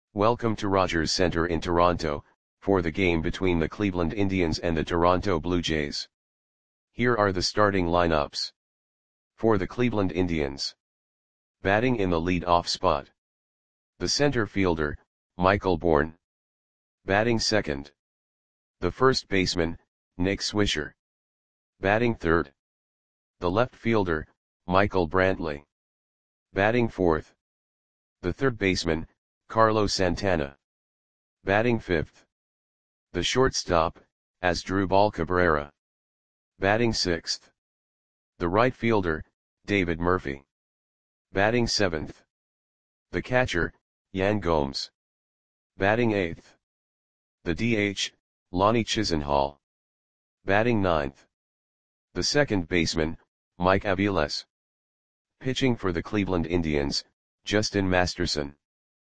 Welcome to Rogers Centre in Toronto, for the game between the Cleveland Indians and the Toronto Blue Jays. Here are the starting lineups. For the Cleveland Indians. Batting in the lead-off spot. The center fielder, Michael Bourn. Batting second. The first baseman, Nick Swisher. Batting third. The left fielder, Michael Brantley. Batting fourth. The third baseman, Carlos Santana. Batting fifth. The shortstop, Asdrubal Cabrera. Batting sixth. The right fielder, David Murphy. Batting seventh. The catcher, Yan Gomes. Batting eighth. The DH, Lonnie Chisenhall. Batting ninth. The second baseman, Mike Aviles. Pitching for the Cleveland Indians, Justin Masterson.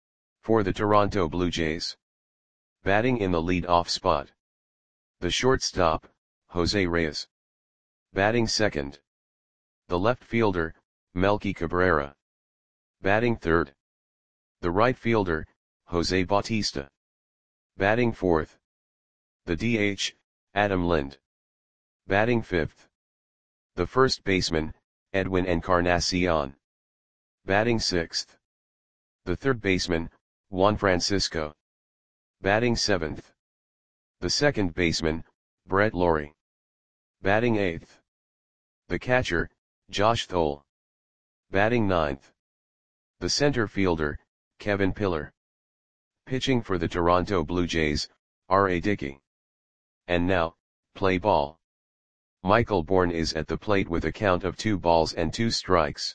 For the Toronto Blue Jays. Batting in the lead-off spot. The shortstop, Jose Reyes. Batting second. The left fielder, Melky Cabrera. Batting third. The right fielder, Jose Bautista. Batting fourth. The DH, Adam Lind. Batting fifth. The first baseman, Edwin Encarnacion. Batting sixth. The third baseman, Juan Francisco. Batting seventh. The second baseman, Brett Lawrie. Batting eighth. The catcher, Josh Thole. Batting ninth. The center fielder, Kevin Pillar. Pitching for the Toronto Blue Jays, R.A. Dickey. And now, play ball. Michael Bourn is at the plate with a count of 2 balls and 2 strikes.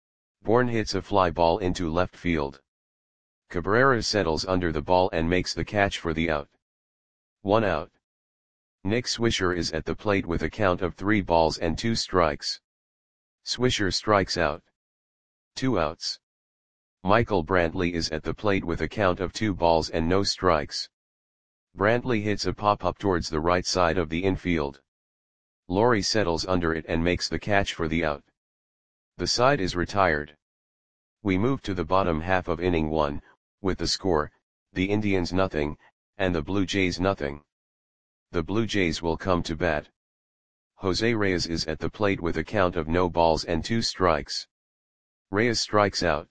Bourn hits a fly ball into left field. Cabrera settles under the ball and makes the catch for the out. 1 out. Nick Swisher is at the plate with a count of 3 balls and 2 strikes. Swisher strikes out. 2 outs. Michael Brantley is at the plate with a count of 2 balls and no strikes. Brantley hits a pop-up towards the right side of the infield. Lawrie settles under it and makes the catch for the out. The side is retired. We move to the bottom half of inning 1, with the score, the Indians nothing, and the Blue Jays nothing. The Blue Jays will come to bat. Jose Reyes is at the plate with a count of no balls and 2 strikes. Reyes strikes out.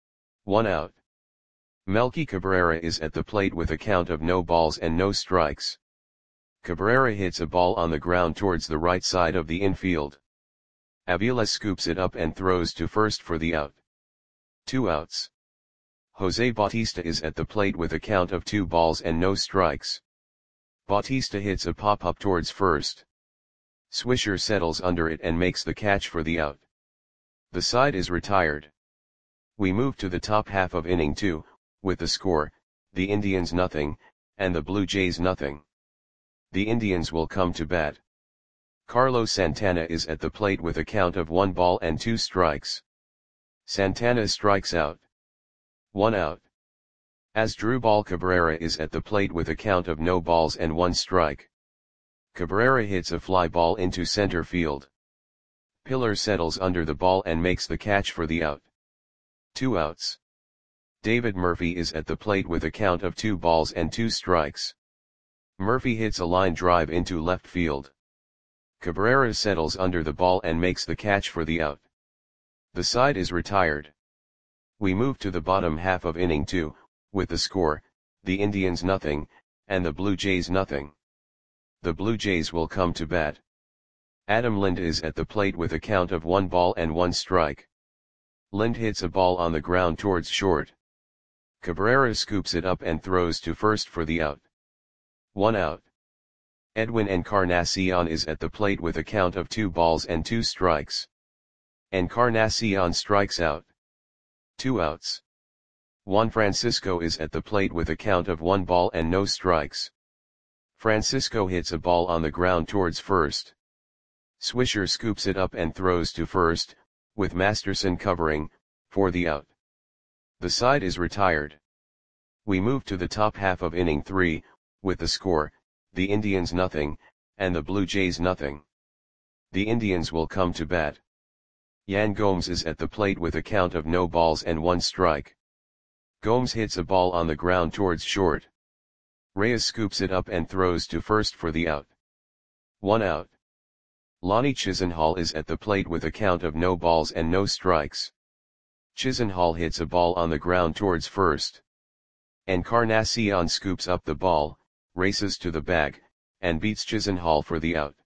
1 out. Melky Cabrera is at the plate with a count of no balls and no strikes. Cabrera hits a ball on the ground towards the right side of the infield. Aviles scoops it up and throws to first for the out. 2 outs. Jose Bautista is at the plate with a count of 2 balls and no strikes. Bautista hits a pop-up towards first. Swisher settles under it and makes the catch for the out. The side is retired. We move to the top half of inning 2, with the score, the Indians nothing, and the Blue Jays nothing. The Indians will come to bat. Carlos Santana is at the plate with a count of 1 ball and 2 strikes. Santana strikes out. 1 out. Asdrubal Cabrera is at the plate with a count of no balls and 1 strike. Cabrera hits a fly ball into center field. Pillar settles under the ball and makes the catch for the out. 2 outs. David Murphy is at the plate with a count of 2 balls and 2 strikes. Murphy hits a line drive into left field. Cabrera settles under the ball and makes the catch for the out. The side is retired. We move to the bottom half of inning 2, with the score, the Indians nothing, and the Blue Jays nothing. The Blue Jays will come to bat. Adam Lind is at the plate with a count of 1 ball and 1 strike. Lind hits a ball on the ground towards short. Cabrera scoops it up and throws to first for the out. 1 out. Edwin Encarnacion is at the plate with a count of 2 balls and 2 strikes. Encarnacion strikes out. 2 outs. Juan Francisco is at the plate with a count of 1 ball and no strikes. Francisco hits a ball on the ground towards first. Swisher scoops it up and throws to first, with Masterson covering, for the out. The side is retired. We move to the top half of inning 3, with the score, the Indians nothing, and the Blue Jays nothing. The Indians will come to bat. Yan Gomes is at the plate with a count of no balls and 1 strike. Gomes hits a ball on the ground towards short. Reyes scoops it up and throws to first for the out. 1 out. Lonnie Chisenhall is at the plate with a count of no balls and no strikes. Chisenhall hits a ball on the ground towards first. Encarnacion scoops up the ball, races to the bag, and beats Chisenhall for the out.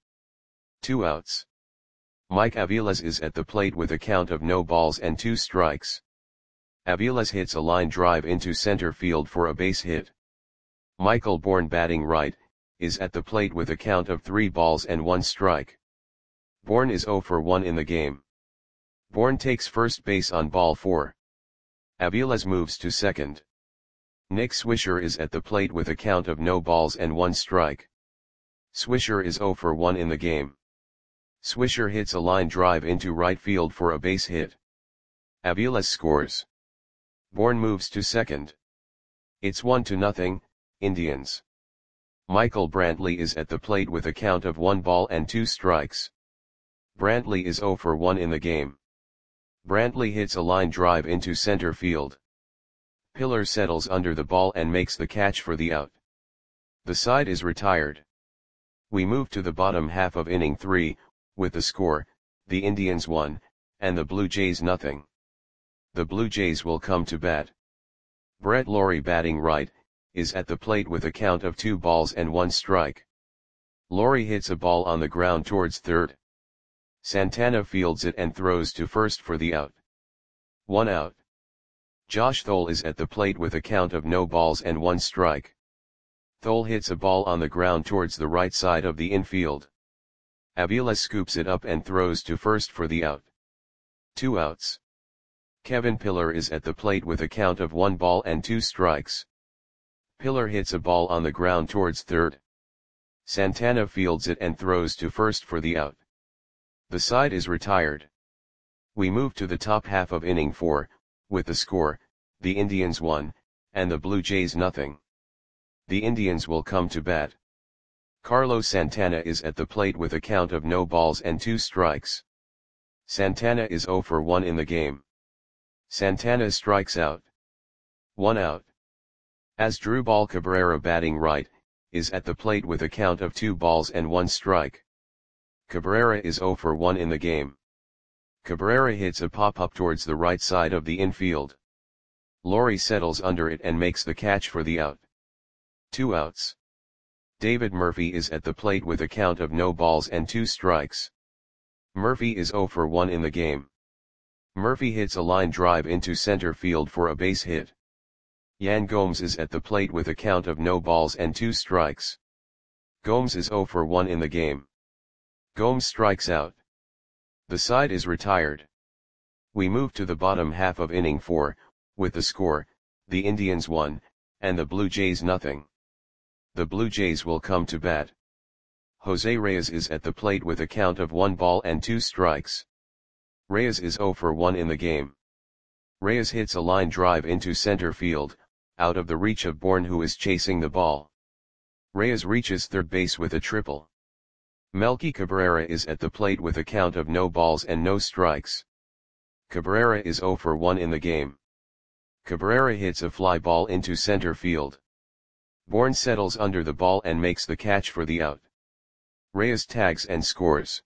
2 outs. Mike Aviles is at the plate with a count of no balls and 2 strikes. Aviles hits a line drive into center field for a base hit. Michael Bourne, batting right, is at the plate with a count of 3 balls and 1 strike. Bourne is 0 for 1 in the game. Bourne takes first base on ball 4. Aviles moves to second. Nick Swisher is at the plate with a count of no balls and 1 strike. Swisher is 0 for 1 in the game. Swisher hits a line drive into right field for a base hit. Aviles scores. Bourne moves to second. It's 1-0, Indians. Michael Brantley is at the plate with a count of 1 ball and 2 strikes. Brantley is 0 for 1 in the game. Brantley hits a line drive into center field. Pillar settles under the ball and makes the catch for the out. The side is retired. We move to the bottom half of inning 3, with the score, the Indians 1, and the Blue Jays 0. The Blue Jays will come to bat. Brett Lawrie, batting right, is at the plate with a count of 2 balls and 1 strike. Lawrie hits a ball on the ground towards third. Santana fields it and throws to first for the out. 1 out. Josh Thole is at the plate with a count of no balls and 1 strike. Thole hits a ball on the ground towards the right side of the infield. Aviles scoops it up and throws to first for the out. 2 outs. Kevin Pillar is at the plate with a count of 1 ball and 2 strikes. Pillar hits a ball on the ground towards third. Santana fields it and throws to first for the out. The side is retired. We move to the top half of inning 4, with the score, the Indians 1, and the Blue Jays 0. The Indians will come to bat. Carlos Santana is at the plate with a count of no balls and 2 strikes. Santana is 0 for 1 in the game. Santana strikes out. 1 out. Asdrubal Cabrera, batting right, is at the plate with a count of 2 balls and 1 strike. Cabrera is 0 for 1 in the game. Cabrera hits a pop-up towards the right side of the infield. Lawrie settles under it and makes the catch for the out. 2 outs. David Murphy is at the plate with a count of no balls and 2 strikes. Murphy is 0 for 1 in the game. Murphy hits a line drive into center field for a base hit. Yan Gomes is at the plate with a count of no balls and 2 strikes. Gomes is 0 for 1 in the game. Gomes strikes out. The side is retired. We move to the bottom half of inning 4, with the score, the Indians 1, and the Blue Jays 0. The Blue Jays will come to bat. Jose Reyes is at the plate with a count of 1 ball and 2 strikes. Reyes is 0 for 1 in the game. Reyes hits a line drive into center field, out of the reach of Bourne, who is chasing the ball. Reyes reaches third base with a triple. Melky Cabrera is at the plate with a count of no balls and no strikes. Cabrera is 0 for 1 in the game. Cabrera hits a fly ball into center field. Bourne settles under the ball and makes the catch for the out. Reyes tags and scores.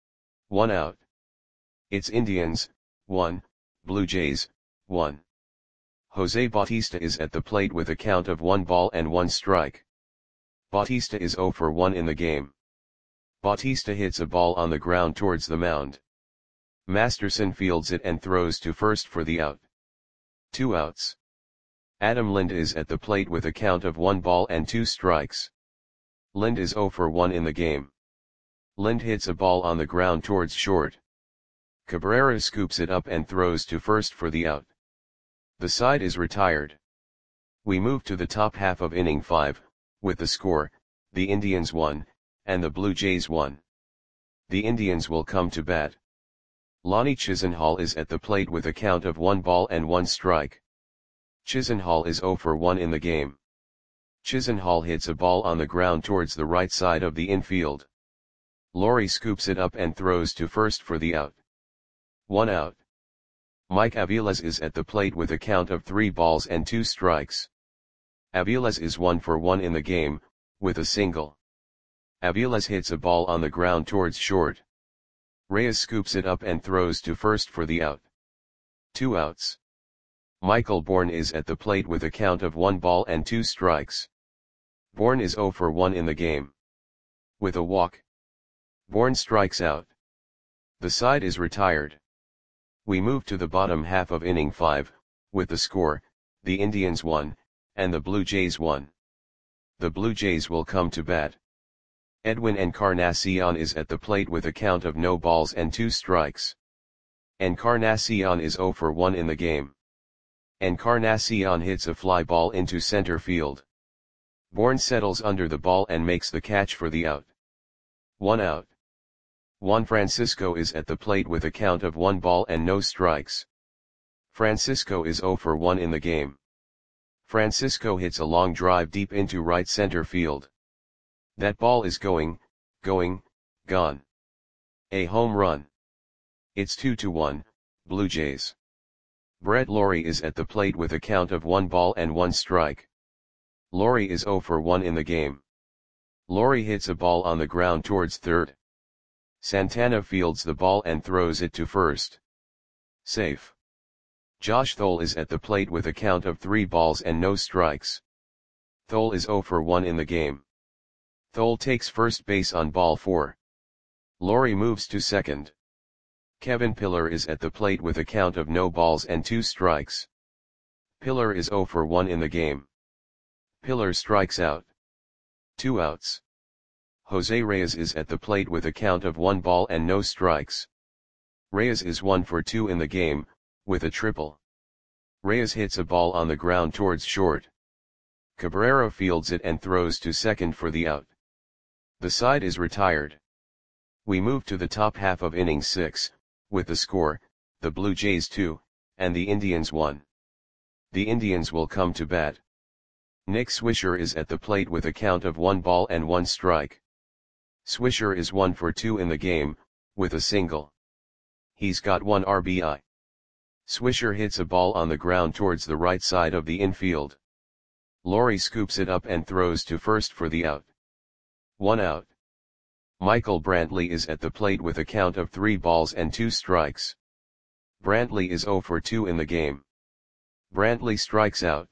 1 out. It's Indians, 1, Blue Jays, 1. Jose Bautista is at the plate with a count of 1 ball and 1 strike. Bautista is 0 for 1 in the game. Bautista hits a ball on the ground towards the mound. Masterson fields it and throws to first for the out. 2 outs. Adam Lind is at the plate with a count of 1 ball and 2 strikes. Lind is 0 for 1 in the game. Lind hits a ball on the ground towards short. Cabrera scoops it up and throws to first for the out. The side is retired. We move to the top half of inning 5, with the score, the Indians 1, and the Blue Jays 1. The Indians will come to bat. Lonnie Chisenhall is at the plate with a count of 1 ball and 1 strike. Chisenhall is 0 for 1 in the game. Chisenhall hits a ball on the ground towards the right side of the infield. Lawrie scoops it up and throws to first for the out. 1 out. Mike Aviles is at the plate with a count of 3 balls and 2 strikes. Aviles is 1 for 1 in the game, with a single. Aviles hits a ball on the ground towards short. Reyes scoops it up and throws to first for the out. 2 outs. Michael Bourne is at the plate with a count of 1 ball and 2 strikes. Bourne is 0 for 1 in the game. With a walk, Bourne strikes out. The side is retired. We move to the bottom half of inning 5, with the score, the Indians 1, and the Blue Jays 1. The Blue Jays will come to bat. Edwin Encarnacion is at the plate with a count of no balls and 2 strikes. Encarnacion is 0 for 1 in the game. Encarnacion hits a fly ball into center field. Bourne settles under the ball and makes the catch for the out. 1 out. Juan Francisco is at the plate with a count of 1 ball and no strikes. Francisco is 0 for 1 in the game. Francisco hits a long drive deep into right center field. That ball is gone. A home run. It's 2-1, Blue Jays. Brett Lawrie is at the plate with a count of 1 ball and 1 strike. Lawrie is 0 for 1 in the game. Lawrie hits a ball on the ground towards third. Santana fields the ball and throws it to first. Safe. Josh Thole is at the plate with a count of 3 balls and no strikes. Thole is 0 for 1 in the game. Thole takes first base on ball 4. Lawrie moves to second. Kevin Pillar is at the plate with a count of no balls and 2 strikes. Pillar is 0 for 1 in the game. Pillar strikes out. 2 outs. Jose Reyes is at the plate with a count of 1 ball and no strikes. Reyes is 1 for 2 in the game, with a triple. Reyes hits a ball on the ground towards short. Cabrera fields it and throws to second for the out. The side is retired. We move to the top half of inning 6, with the score, the Blue Jays 2, and the Indians 1. The Indians will come to bat. Nick Swisher is at the plate with a count of 1 ball and 1 strike. Swisher is 1 for 2 in the game, with a single. He's got 1 RBI. Swisher hits a ball on the ground towards the right side of the infield. Lawrie scoops it up and throws to first for the out. 1 out. Michael Brantley is at the plate with a count of 3 balls and 2 strikes. Brantley is 0 for 2 in the game. Brantley strikes out.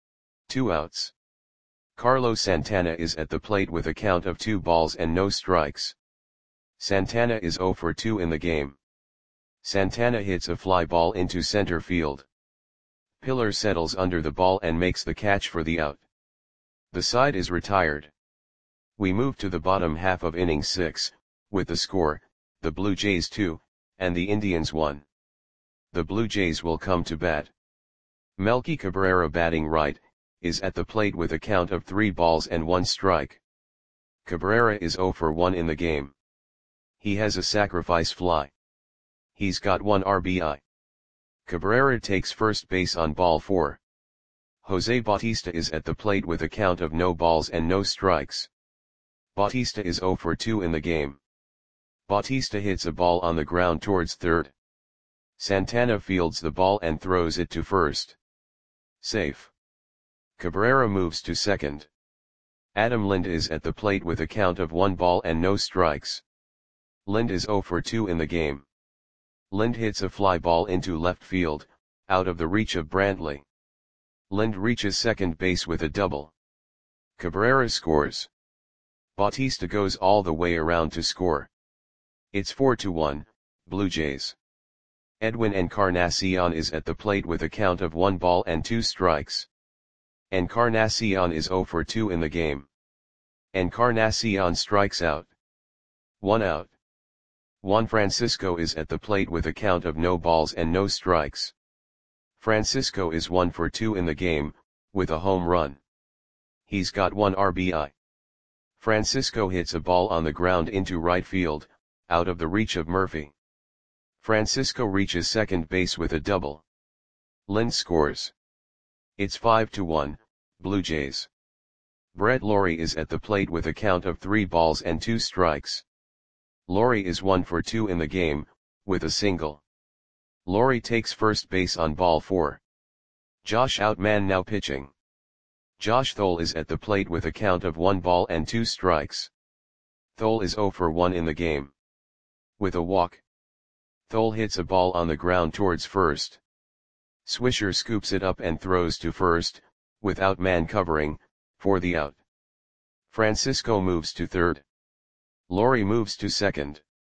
2 outs. Carlos Santana is at the plate with a count of 2 balls and no strikes. Santana is 0 for 2 in the game. Santana hits a fly ball into center field. Pillar settles under the ball and makes the catch for the out. The side is retired. We move to the bottom half of inning 6, with the score, the Blue Jays 2, and the Indians 1. The Blue Jays will come to bat. Melky Cabrera, batting right, is at the plate with a count of 3 balls and 1 strike. Cabrera is 0 for 1 in the game. He has a sacrifice fly. He's got 1 RBI. Cabrera takes first base on ball 4. Jose Bautista is at the plate with a count of no balls and no strikes. Bautista is 0 for 2 in the game. Bautista hits a ball on the ground towards third. Santana fields the ball and throws it to first. Safe. Cabrera moves to second. Adam Lind is at the plate with a count of 1 ball and no strikes. Lind is 0 for 2 in the game. Lind hits a fly ball into left field, out of the reach of Brantley. Lind reaches second base with a double. Cabrera scores. Bautista goes all the way around to score. It's 4-1, Blue Jays. Edwin Encarnacion is at the plate with a count of 1 ball and 2 strikes. Encarnacion is 0 for 2 in the game. Encarnacion strikes out. 1 out. Juan Francisco is at the plate with a count of no balls and no strikes. Francisco is 1 for 2 in the game, with a home run. He's got 1 RBI. Francisco hits a ball on the ground into right field, out of the reach of Murphy. Francisco reaches second base with a double. Lind scores. It's 5-1, Blue Jays. Brett Lawrie is at the plate with a count of 3 balls and 2 strikes. Lawrie is 1 for 2 in the game, with a single. Lowry takes first base on ball 4. Josh Outman now pitching. Josh Thole is at the plate with a count of 1 ball and 2 strikes. Thole is 0 for 1 in the game. With a walk, Thole hits a ball on the ground towards first. Swisher scoops it up and throws to first, without man covering, for the out. Francisco moves to third. Lowry moves to second.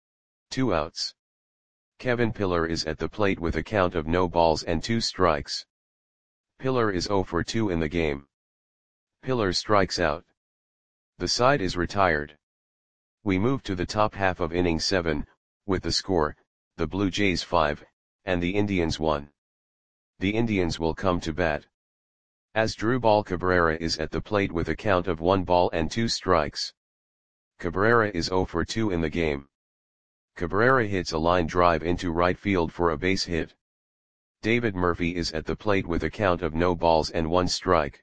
2 outs. Kevin Pillar is at the plate with a count of no balls and 2 strikes. Pillar is 0 for 2 in the game. Pillar strikes out. The side is retired. We move to the top half of inning 7, with the score, the Blue Jays 5, and the Indians 1. The Indians will come to bat. Asdrubal Cabrera is at the plate with a count of 1 ball and 2 strikes. Cabrera is 0 for 2 in the game. Cabrera hits a line drive into right field for a base hit. David Murphy is at the plate with a count of no balls and 1 strike.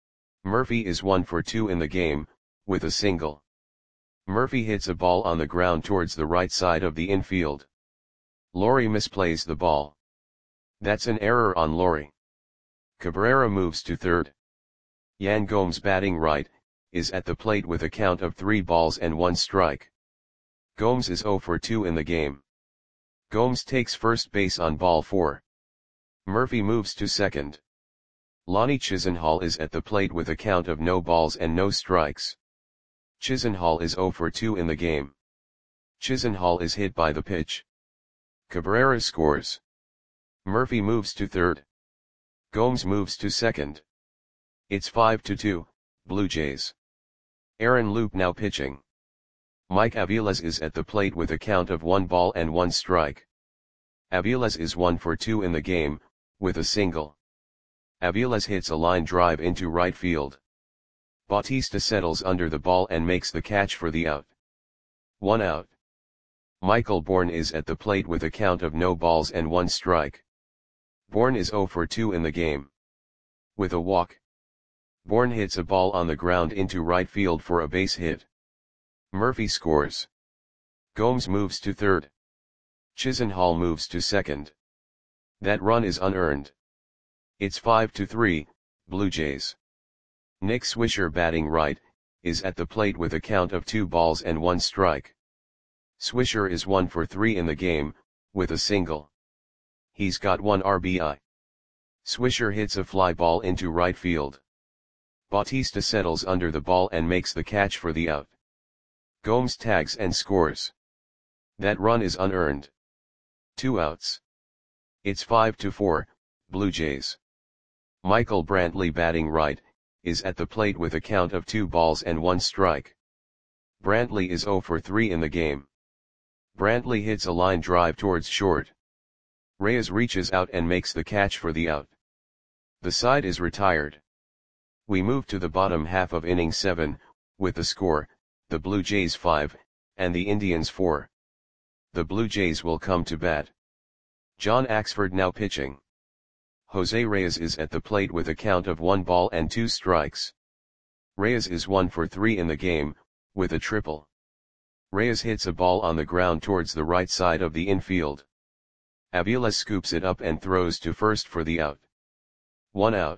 Murphy is 1 for 2 in the game, with a single. Murphy hits a ball on the ground towards the right side of the infield. Lowry misplays the ball. That's an error on Lowry. Cabrera moves to third. Yan Gomes, batting right, is at the plate with a count of 3 balls and 1 strike. Gomes is 0 for 2 in the game. Gomes takes first base on ball 4. Murphy moves to second. Lonnie Chisenhall is at the plate with a count of no balls and no strikes. Chisenhall is 0 for 2 in the game. Chisenhall is hit by the pitch. Cabrera scores. Murphy moves to third. Gomes moves to second. It's 5-2, Blue Jays. Aaron Loup now pitching. Mike Aviles is at the plate with a count of 1 ball and 1 strike. Aviles is 1 for 2 in the game, with a single. Aviles hits a line drive into right field. Bautista settles under the ball and makes the catch for the out. 1 out. Michael Bourne is at the plate with a count of no balls and 1 strike. Bourne is 0 for 2 in the game. With a walk, Bourne hits a ball on the ground into right field for a base hit. Murphy scores. Gomes moves to third. Chisenhall moves to second. That run is unearned. It's 5-3, Blue Jays. Nick Swisher, batting right, is at the plate with a count of 2 balls and 1 strike. Swisher is 1 for 3 in the game, with a single. He's got 1 RBI. Swisher hits a fly ball into right field. Bautista settles under the ball and makes the catch for the out. Gomes tags and scores. That run is unearned. 2 outs. It's 5-4, Blue Jays. Michael Brantley, batting right, is at the plate with a count of 2 balls and 1 strike. Brantley is 0 for 3 in the game. Brantley hits a line drive towards short. Reyes reaches out and makes the catch for the out. The side is retired. We move to the bottom half of inning 7, with the score, the Blue Jays 5, and the Indians 4. The Blue Jays will come to bat. John Axford now pitching. Jose Reyes is at the plate with a count of 1 ball and 2 strikes. Reyes is 1 for 3 in the game, with a triple. Reyes hits a ball on the ground towards the right side of the infield. Aviles scoops it up and throws to first for the out. 1 out.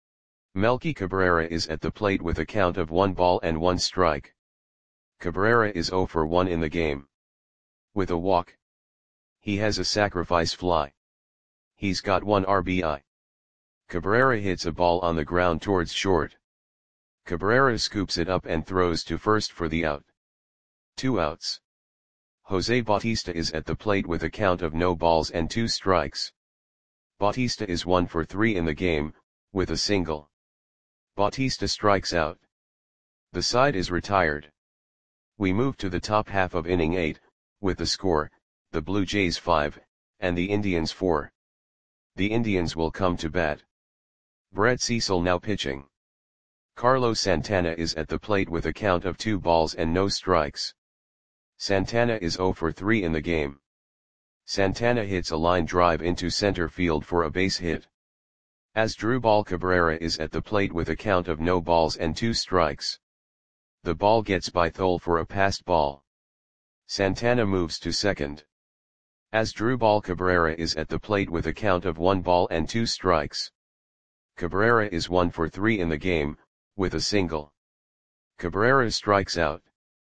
Melky Cabrera is at the plate with a count of 1 ball and 1 strike. Cabrera is 0 for 1 in the game. With a walk, he has a sacrifice fly. He's got 1 RBI. Cabrera hits a ball on the ground towards short. Cabrera scoops it up and throws to first for the out. 2 outs. Jose Bautista is at the plate with a count of no balls and 2 strikes. Bautista is 1 for 3 in the game, with a single. Bautista strikes out. The side is retired. We move to the top half of inning 8, with the score, the Blue Jays 5, and the Indians 4. The Indians will come to bat. Brett Cecil now pitching. Carlos Santana is at the plate with a count of 2 balls and no strikes. Santana is 0 for 3 in the game. Santana hits a line drive into center field for a base hit. Asdrubal Cabrera is at the plate with a count of no balls and 2 strikes. The ball gets by Thole for a passed ball. Santana moves to second. Asdrubal Cabrera is at the plate with a count of 1 ball and 2 strikes. Cabrera is 1 for 3 in the game, with a single. Cabrera strikes out.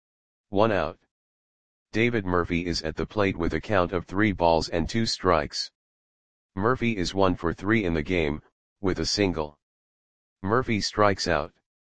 1 out. David Murphy is at the plate with a count of 3 balls and 2 strikes. Murphy is 1 for 3 in the game, with a single. Murphy strikes out.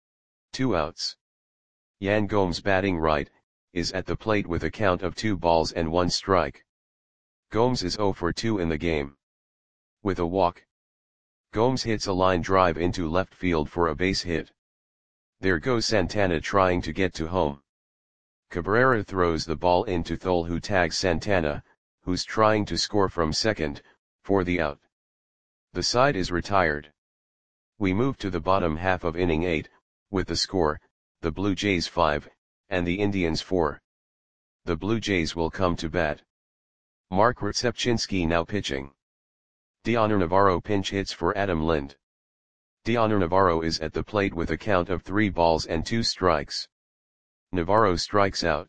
2 outs. Yan Gomes batting right, is at the plate with a count of 2 balls and 1 strike. Gomes is 0 for 2 in the game. With a walk. Gomes hits a line drive into left field for a base hit. There goes Santana trying to get to home. Cabrera throws the ball into Thole, who tags Santana, who's trying to score from second, for the out. The side is retired. We move to the bottom half of inning 8, with the score, the Blue Jays 5, and the Indians 4. The Blue Jays will come to bat. Mark Rzepczynski now pitching. Dioner Navarro pinch hits for Adam Lind. Dioner Navarro is at the plate with a count of 3 balls and 2 strikes. Navarro strikes out.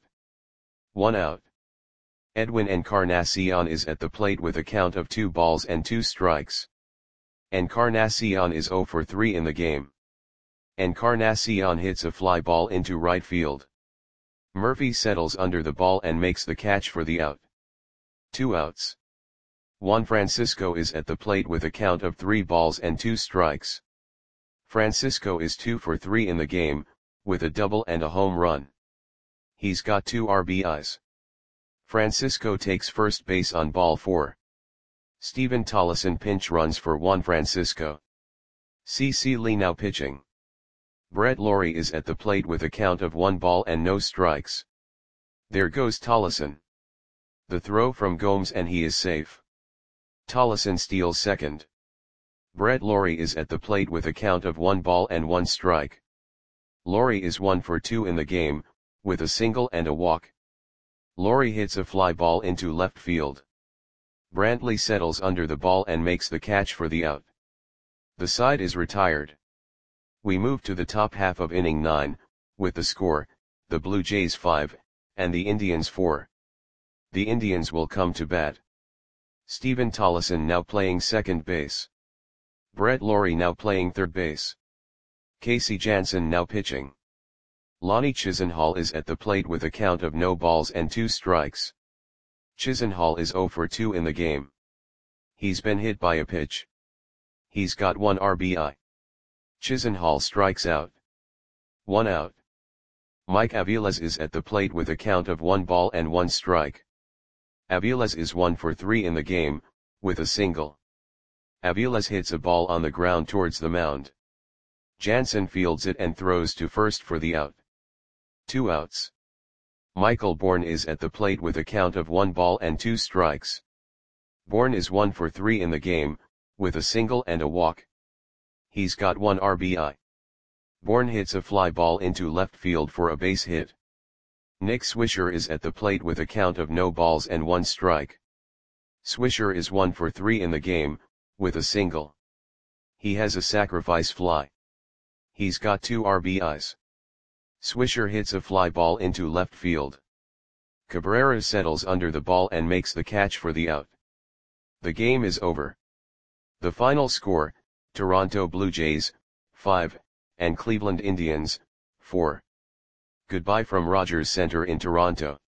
1 out. Edwin Encarnacion is at the plate with a count of 2 balls and 2 strikes. Encarnacion is 0 for 3 in the game. Encarnacion hits a fly ball into right field. Murphy settles under the ball and makes the catch for the out. 2 outs. Juan Francisco is at the plate with a count of 3 balls and 2 strikes. Francisco is 2 for 3 in the game, with a double and a home run. He's got 2 RBIs. Francisco takes first base on ball 4. Steven Tollison pinch runs for Juan Francisco. C.C. Lee now pitching. Brett Lawrie is at the plate with a count of 1 ball and no strikes. There goes Tollison. The throw from Gomes and he is safe. Tollison steals second. Brett Lawrie is at the plate with a count of 1 ball and 1 strike. Lawrie is 1 for 2 in the game, with a single and a walk. Lawrie hits a fly ball into left field. Brantley settles under the ball and makes the catch for the out. The side is retired. We move to the top half of inning 9, with the score, the Blue Jays 5, and the Indians 4. The Indians will come to bat. Steven Tollison now playing second base. Brett Lawrie now playing third base. Casey Janssen now pitching. Lonnie Chisenhall is at the plate with a count of no balls and 2 strikes. Chisenhall is 0 for 2 in the game. He's been hit by a pitch. He's got 1 RBI. Chisenhall strikes out. 1 out. Mike Aviles is at the plate with a count of 1 ball and 1 strike. Aviles is 1 for 3 in the game, with a single. Aviles hits a ball on the ground towards the mound. Jansen fields it and throws to first for the out. 2 outs. Michael Bourne is at the plate with a count of 1 ball and 2 strikes. Bourne is 1 for 3 in the game, with a single and a walk. He's got 1 RBI. Bourne hits a fly ball into left field for a base hit. Nick Swisher is at the plate with a count of no balls and 1 strike. Swisher is 1 for 3 in the game, with a single. He has a sacrifice fly. He's got 2 RBIs. Swisher hits a fly ball into left field. Cabrera settles under the ball and makes the catch for the out. The game is over. The final score, Toronto Blue Jays, 5, and Cleveland Indians, 4. Goodbye from Rogers Center in Toronto.